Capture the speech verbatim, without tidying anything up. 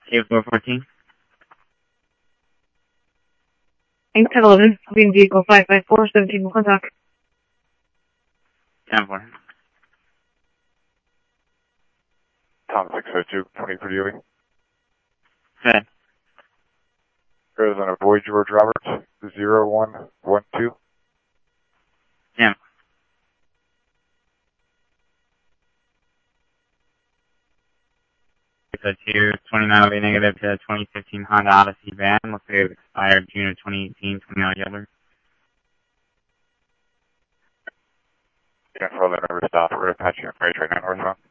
K four fourteen. ten eleven, being vehicle five five four, seventeen McClintock. ten four. Tom six oh two, twenty for Dewey. Fed. Goes on a Void George Roberts, zero one one two. Jim. six oh two, twenty-nine will be negative to twenty fifteen Honda Odyssey van. Looks like it expired June of twenty eighteen, twenty dollars yellow. Yeah, for all that number stop, we're Apache and Freight right now, northbound.